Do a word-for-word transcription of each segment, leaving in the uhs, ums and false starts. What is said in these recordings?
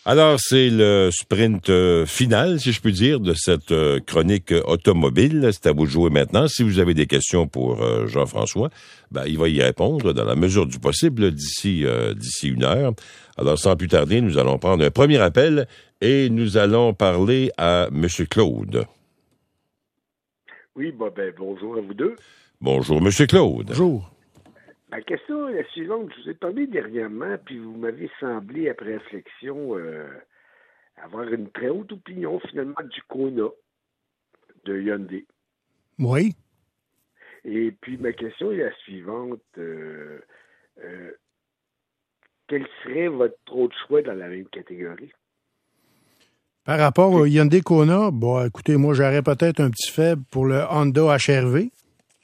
Alors, c'est le sprint euh, final, si je peux dire, de cette euh, chronique euh, automobile. C'est à vous de jouer maintenant. Si vous avez des questions pour euh, Jean-François, ben, il va y répondre dans la mesure du possible d'ici euh, d'ici une heure. Alors, sans plus tarder, nous allons prendre un premier appel et nous allons parler à M. Claude. Oui, bon, ben, bonjour à vous deux. Bonjour, M. Claude. Bonjour. Ma question est la suivante. Je vous ai parlé dernièrement, puis vous m'avez semblé, après réflexion, euh, avoir une très haute opinion, finalement, du Kona de Hyundai. Oui. Et puis, ma question est la suivante. Euh, euh, quel serait votre autre choix dans la même catégorie? Par rapport au Hyundai Kona, bon, écoutez, moi, j'aurais peut-être un petit faible pour le Honda H R V.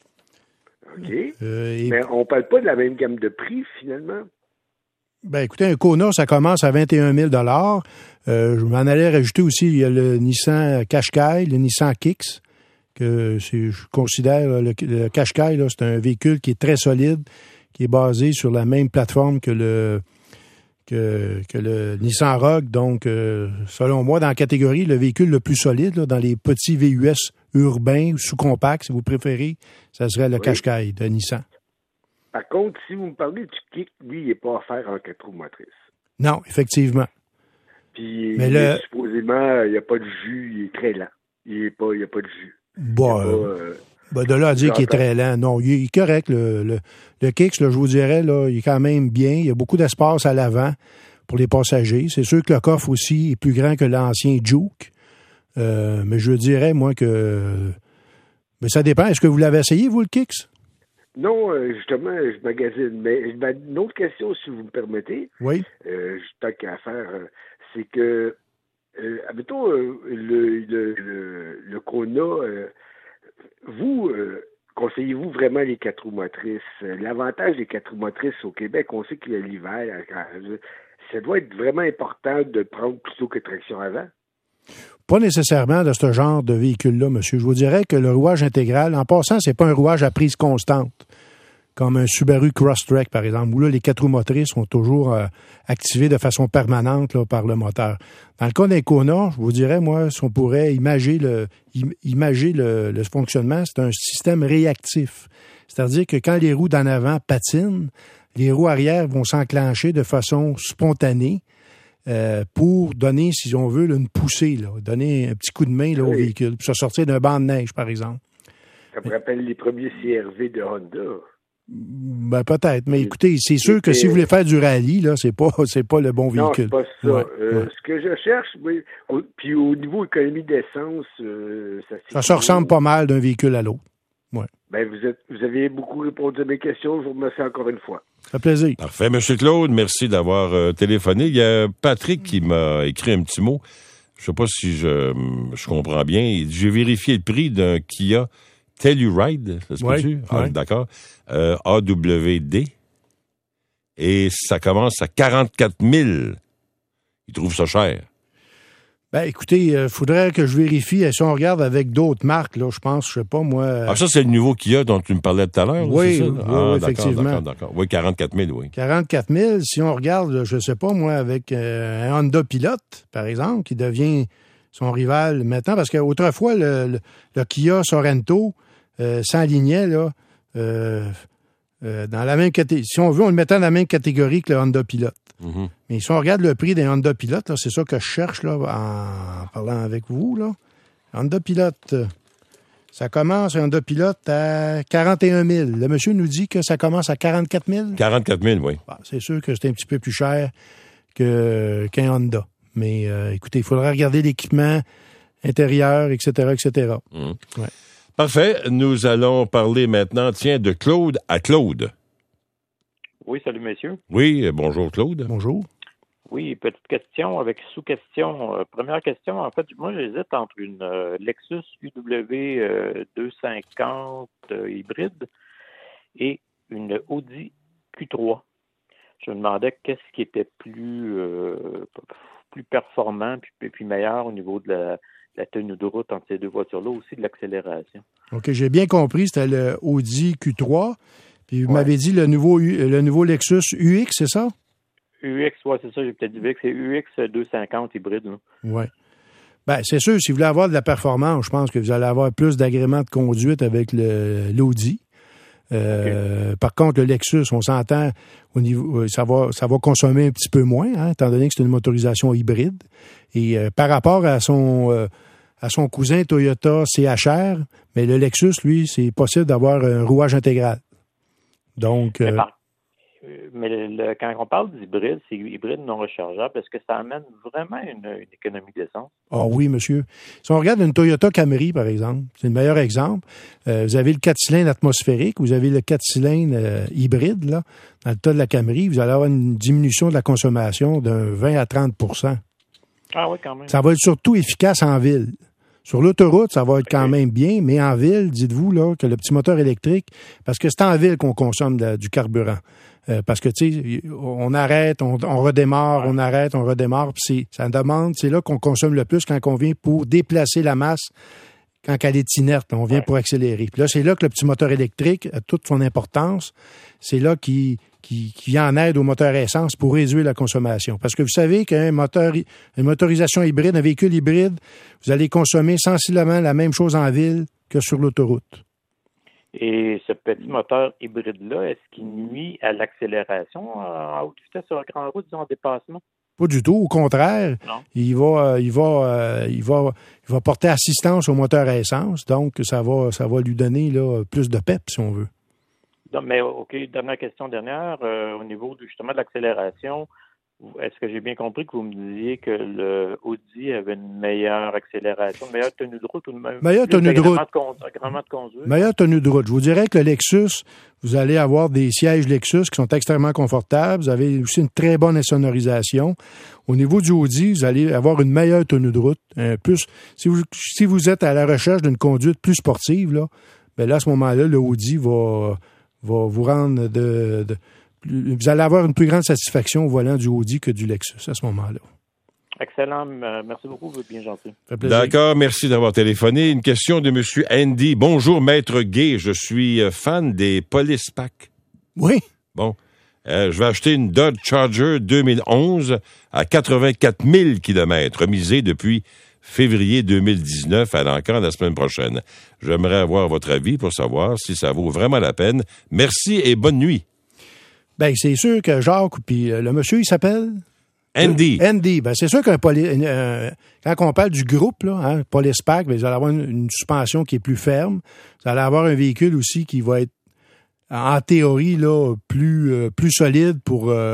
OK. Euh, et... Mais on ne parle pas de la même gamme de prix, finalement. Ben, écoutez, un Kona, ça commence à vingt et un mille dollars. Euh, je m'en allais rajouter aussi, il y a le Nissan Qashqai, le Nissan Kicks, que c'est, je considère, le, le Qashqai, là, c'est un véhicule qui est très solide, qui est basé sur la même plateforme que le que, que le Nissan Rogue. Donc, euh, selon moi, dans la catégorie, le véhicule le plus solide, là, dans les petits V U S urbains, sous-compacts, si vous préférez, ça serait le oui. Qashqai de Nissan. Par contre, si vous me parlez du Kick, lui, il n'est pas offert en quatre roues motrices. Non, effectivement. Puis, mais il le... est, supposément, il n'y a pas de jus, il est très lent. Il n'y a pas de jus. Bon, il euh, euh, ben de là à dire qu'il est très lent, non, il est correct. Le, le, le Kicks, là, je vous dirais, là, il est quand même bien. Il y a beaucoup d'espace à l'avant pour les passagers. C'est sûr que le coffre aussi est plus grand que l'ancien Juke. Euh, mais je dirais, moi, que... Mais ça dépend. Est-ce que vous l'avez essayé, vous, le Kicks? Non, euh, justement, je magasine. Mais une autre question, si vous me permettez. Oui. Euh, tant qu'à faire, c'est que, euh, admettons, euh, le, le, le, le Kona, euh, vous, euh, conseillez-vous vraiment les quatre roues motrices? L'avantage des quatre roues motrices au Québec, on sait qu'il y a l'hiver. Ça doit être vraiment important de prendre plutôt que traction avant. Pas nécessairement de ce genre de véhicule-là, monsieur. Je vous dirais que le rouage intégral, en passant, c'est pas un rouage à prise constante, comme un Subaru Crosstrek, par exemple, où là, les quatre roues motrices sont toujours euh, activées de façon permanente là, par le moteur. Dans le cas d'un Kona, je vous dirais, moi, si on pourrait imager le, imager le, le fonctionnement, c'est un système réactif. C'est-à-dire que quand les roues d'en avant patinent, les roues arrière vont s'enclencher de façon spontanée. Euh, pour donner, si on veut, là, une poussée, là, donner un petit coup de main là, oui. au véhicule, puis ça sortir d'un banc de neige, par exemple. Ça me rappelle les premiers C R V de Honda. Ben, peut-être, mais écoutez, c'est sûr que si vous voulez faire du rallye, là, c'est pas, c'est pas le bon véhicule. Non, c'est pas ça. Ouais, euh, ouais. Ce que je cherche, oui, au, puis au niveau économie d'essence, euh, ça Ça se ressemble pas mal d'un véhicule à l'autre. Ouais. Ben, vous, êtes, vous avez beaucoup répondu à mes questions. Je vous remercie encore une fois. Ça fait plaisir. Parfait. M. Claude, merci d'avoir euh, téléphoné. Il y a Patrick qui m'a écrit un petit mot. Je sais pas si je, je comprends bien. J'ai vérifié le prix d'un Kia Telluride. Ça se oui, peut-tu? Oui. Ah, d'accord. Euh, A W D. Et ça commence à quarante-quatre mille. Ils trouvent ça cher. Ben, écoutez, il euh, faudrait que je vérifie. Si on regarde avec d'autres marques, là, je pense, je sais pas, moi... Euh... Ah, ça, c'est le nouveau Kia dont tu me parlais tout à l'heure? Oui, c'est ça? oui, ah, oui effectivement. D'accord, d'accord. Oui, quarante-quatre mille, oui. quarante-quatre mille, si on regarde, je sais pas, moi, avec euh, un Honda Pilot, par exemple, qui devient son rival maintenant, parce qu'autrefois, le, le, le Kia Sorento euh, s'alignait, là, euh, euh, dans la même catégorie. Si on veut, on le mettait dans la même catégorie que le Honda Pilot. Mm-hmm. Mais si on regarde le prix des Honda Pilot, là, c'est ça que je cherche là, en parlant avec vous. Là. Honda Pilot, ça commence, un Honda Pilot, à quarante et un mille. Le monsieur nous dit que ça commence à quarante-quatre mille. quarante-quatre mille, oui. Bon, c'est sûr que c'est un petit peu plus cher que, qu'un Honda. Mais euh, écoutez, il faudra regarder l'équipement intérieur, et cetera, et cetera. Mmh. Ouais. Parfait. Nous allons parler maintenant, tiens, de Claude à Claude. Oui, salut, messieurs. Oui, bonjour, Claude. Bonjour. Oui, petite question avec sous-question. Euh, première question, en fait, moi, j'hésite entre une euh, Lexus U W euh, deux cent cinquante euh, hybride et une Audi Q trois. Je me demandais qu'est-ce qui était plus, euh, plus performant puis, puis meilleur au niveau de la, la tenue de route entre ces deux voitures-là, aussi de l'accélération. OK, j'ai bien compris, c'était le Audi Q trois. Puis vous ouais. m'avez dit le nouveau, le nouveau Lexus U X, c'est ça? U X, ouais, c'est ça, j'ai peut-être dit V X, c'est U X deux cent cinquante hybride. Oui. Ben, c'est sûr, si vous voulez avoir de la performance, je pense que vous allez avoir plus d'agréments de conduite avec le l'Audi. Euh, okay. Par contre, le Lexus, on s'entend au niveau, ça va, ça va consommer un petit peu moins, hein, étant donné que c'est une motorisation hybride. Et euh, par rapport à son euh, à son cousin Toyota C H R, mais le Lexus, lui, c'est possible d'avoir un rouage intégral. Donc, mais, euh, par, mais le, le, quand on parle d'hybride, c'est hybride non rechargeable, est-ce que ça amène vraiment une, une économie d'essence? Ah oui, monsieur. Si on regarde une Toyota Camry, par exemple, c'est le meilleur exemple. Euh, vous avez le quatre cylindres atmosphérique, vous avez le quatre cylindres euh, hybride, là. Dans le tas de la Camry, vous allez avoir une diminution de la consommation d'un vingt à trente pour cent. Ah oui, quand même. Ça va être surtout efficace en ville. Sur l'autoroute, ça va être quand même bien, mais en ville, dites-vous là que le petit moteur électrique, parce que c'est en ville qu'on consomme de, du carburant. Euh, parce que, tu sais, on arrête, on, on redémarre, ouais. on arrête, on redémarre, puis c'est, ça demande, c'est là qu'on consomme le plus quand on vient pour déplacer la masse, quand elle est inerte, on vient ouais. pour accélérer. Puis là, c'est là que le petit moteur électrique a toute son importance. C'est là qu'il Qui, qui vient en aide au moteur essence pour réduire la consommation. Parce que vous savez qu'un moteur, une motorisation hybride, un véhicule hybride, vous allez consommer sensiblement la même chose en ville que sur l'autoroute. Et ce petit moteur hybride-là, est-ce qu'il nuit à l'accélération à haute vitesse sur la grande route, disons, en dépassement? Pas du tout. Au contraire, non. il va, il va, il va, il va porter assistance au moteur à essence. Donc, ça va, ça va lui donner là, plus de pep, si on veut. Non, mais OK, dernière question dernière. Euh, au niveau du, justement de l'accélération, est-ce que j'ai bien compris que vous me disiez que le Audi avait une meilleure accélération, une meilleure tenue de route ou une meilleure tenue de route. De conduite? Meilleure tenue de route. Je vous dirais que le Lexus, vous allez avoir des sièges Lexus qui sont extrêmement confortables. Vous avez aussi une très bonne insonorisation. Au niveau du Audi, vous allez avoir une meilleure tenue de route. Euh, plus, si vous, si vous êtes à la recherche d'une conduite plus sportive, là, ben là, à ce moment-là, le Audi va... va vous rendre de, de... Vous allez avoir une plus grande satisfaction au volant du Audi que du Lexus à ce moment-là. Excellent. Merci beaucoup, vous êtes bien gentil. D'accord, merci d'avoir téléphoné. Une question de M. Andy. Bonjour, Maître Gay. Je suis fan des Police Pack. Oui. Bon. Euh, je vais acheter une Dodge Charger deux mille onze à quatre-vingt-quatre mille kilomètres, remisée depuis février deux mille dix-neuf à l'encan la semaine prochaine. J'aimerais avoir votre avis pour savoir si ça vaut vraiment la peine. Merci et bonne nuit. Bien, c'est sûr que Jacques, puis le monsieur, il s'appelle? Andy. Andy. Bien, c'est sûr qu'un poli, euh, quand on parle du groupe, là, hein, Police Pack, bien, vous allez avoir une, une suspension qui est plus ferme. Vous allez avoir un véhicule aussi qui va être, en théorie, là, plus, euh, plus solide pour, euh,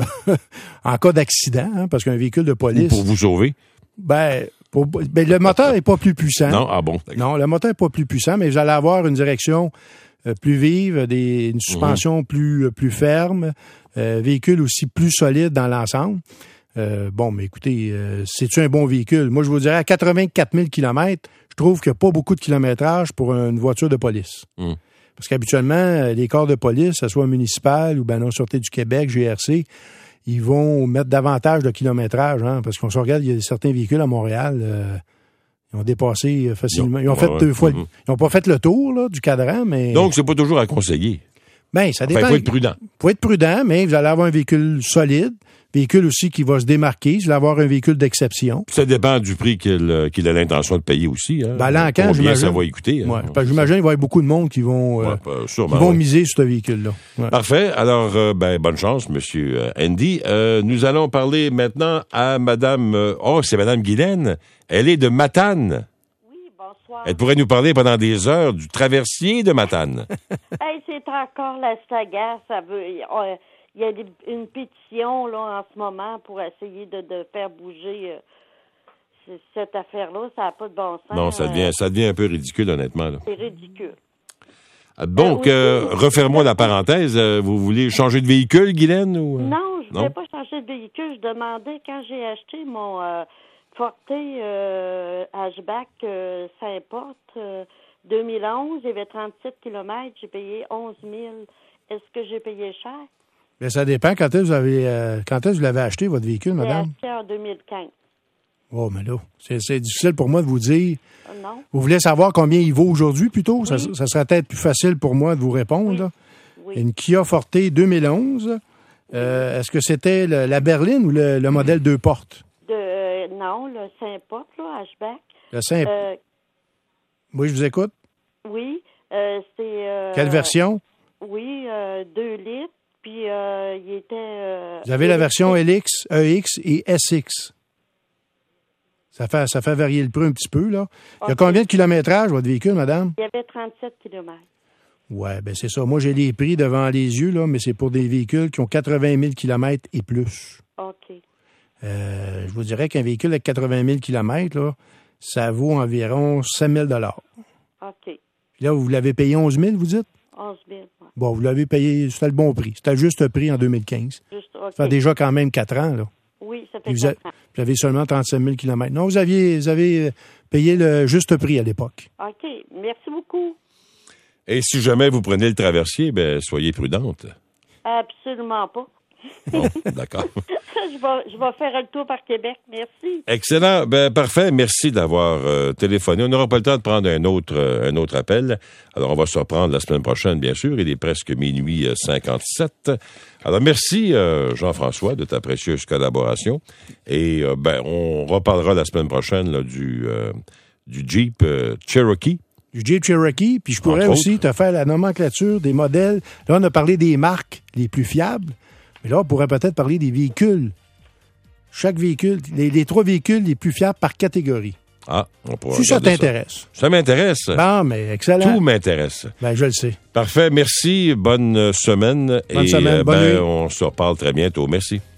en cas d'accident, hein, parce qu'un véhicule de police. Ou pour vous sauver? Ben, Pour, ben, le moteur n'est pas plus puissant. Non, ah bon. D'accord. Non, le moteur n'est pas plus puissant, mais vous allez avoir une direction euh, plus vive, des, une suspension mmh. plus, plus ferme, euh, véhicule aussi plus solide dans l'ensemble. Euh, bon, mais écoutez, euh, c'est-tu un bon véhicule? Moi, je vous dirais, à quatre-vingt-quatre mille kilomètres, je trouve qu'il n'y a pas beaucoup de kilométrage pour une voiture de police. Mmh. Parce qu'habituellement, les corps de police, que ce soit municipal ou ben non, Sûreté du Québec, G R C, ils vont mettre davantage de kilométrage, hein, parce qu'on se regarde, il y a certains véhicules à Montréal, euh, ils ont dépassé facilement. Ils ont, fait ouais, deux ouais. fois, mm-hmm. ils n'ont pas fait le tour là, du cadran, mais. Donc, c'est pas toujours à conseiller. Ben, ça dépend. Il faut être prudent. Il faut être prudent, mais vous allez avoir un véhicule solide, véhicule aussi qui va se démarquer, vous allez avoir un véhicule d'exception. Ça dépend du prix qu'il, qu'il a l'intention de payer aussi. Hein. Ben, là, quand, Combien ça va écouter. Hein. Ouais, parce que j'imagine qu'il va y avoir beaucoup de monde qui vont, euh, ouais, bah, sûrement, qui vont ouais. miser sur ce véhicule-là. Ouais. Parfait. Alors, euh, ben, bonne chance, Monsieur Andy. Euh, nous allons parler maintenant à Madame... Euh, oh, c'est Madame Guylaine. Elle est de Matane. Oui, bonsoir. Elle pourrait nous parler pendant des heures du traversier de Matane. Hey, c'est encore la Saga. Ça veut... Euh, il y a des, une pétition là en ce moment pour essayer de, de faire bouger euh, cette affaire-là. Ça n'a pas de bon sens. Non, ça devient, ça devient un peu ridicule, honnêtement. Là. C'est ridicule. Donc, euh, euh, refaire-moi la parenthèse. Euh, vous voulez changer de véhicule, Guylaine? Ou, euh... Non, je ne voulais pas changer de véhicule. Je demandais, quand j'ai acheté mon euh, Forte euh, hatchback euh, Saint-Porte euh, deux mille onze, il y avait trente-sept kilomètres, j'ai payé onze mille. Est-ce que j'ai payé cher? Bien, ça dépend. Quand est-ce que vous avez, euh, quand est-ce que vous l'avez acheté, votre véhicule, madame? J'ai acheté en deux mille quinze. Oh, mais là, c'est, c'est difficile pour moi de vous dire. Euh, non. Vous voulez savoir combien il vaut aujourd'hui, plutôt? Oui. Ça, ça serait peut-être plus facile pour moi de vous répondre. Oui. Là. Oui. Une Kia Forte deux mille onze Euh, est-ce que c'était le- la berline ou le, le modèle deux portes? De, euh, non, le Saint-Pot, là, hatchback. Le Saint... Euh, Oui, je vous écoute. oui, euh, c'est... euh, Quelle version? Oui, euh, deux litres, puis euh, il était... euh, Vous avez la version L X, E X et S X. Ça fait, ça fait varier le prix un petit peu, là. Il y a Ok. combien de kilométrage, votre véhicule, madame? Il y avait trente-sept kilomètres. Ouais, ben c'est ça. Moi, j'ai les prix devant les yeux, là, mais c'est pour des véhicules qui ont quatre-vingt mille kilomètres et plus. OK. Euh, je vous dirais qu'un véhicule avec quatre-vingt mille kilomètres, là, ça vaut environ sept mille dollars. OK. Puis là, vous l'avez payé onze mille, vous dites? onze mille, ouais. Bon, vous l'avez payé, c'était le bon prix. C'était le juste prix en deux mille quinze. Juste, OK. Ça fait déjà quand même quatre ans, là. Oui, ça fait Puis vous, a- quatre ans. vous avez seulement trente-sept mille kilomètres. Non, vous aviez, vous avez payé le juste prix à l'époque. OK. Merci beaucoup. Et si jamais vous prenez le traversier, ben soyez prudente. Absolument pas. Bon, d'accord. je, vais, je vais faire le tour par Québec. Merci. Excellent. Ben parfait. Merci d'avoir euh, téléphoné. On n'aura pas le temps de prendre un autre euh, un autre appel. Alors on va se reprendre la semaine prochaine, bien sûr. Il est presque minuit euh, cinquante-sept. Alors merci euh, Jean-François de ta précieuse collaboration. Et euh, ben on reparlera la semaine prochaine là, du euh, du Jeep euh, Cherokee. Du Jeep Cherokee, puis je pourrais Entre aussi autres. te faire la nomenclature des modèles. Là, on a parlé des marques les plus fiables, mais là, on pourrait peut-être parler des véhicules. Chaque véhicule, les, les trois véhicules les plus fiables par catégorie. Ah, on pourra Si ça regarder t'intéresse. Ça m'intéresse. Bon, mais excellent. Tout m'intéresse. Ben, je le sais. Parfait. Merci. Bonne semaine. Bonne Et semaine. euh, Bonne ben, nuit. on se reparle très bientôt. Merci.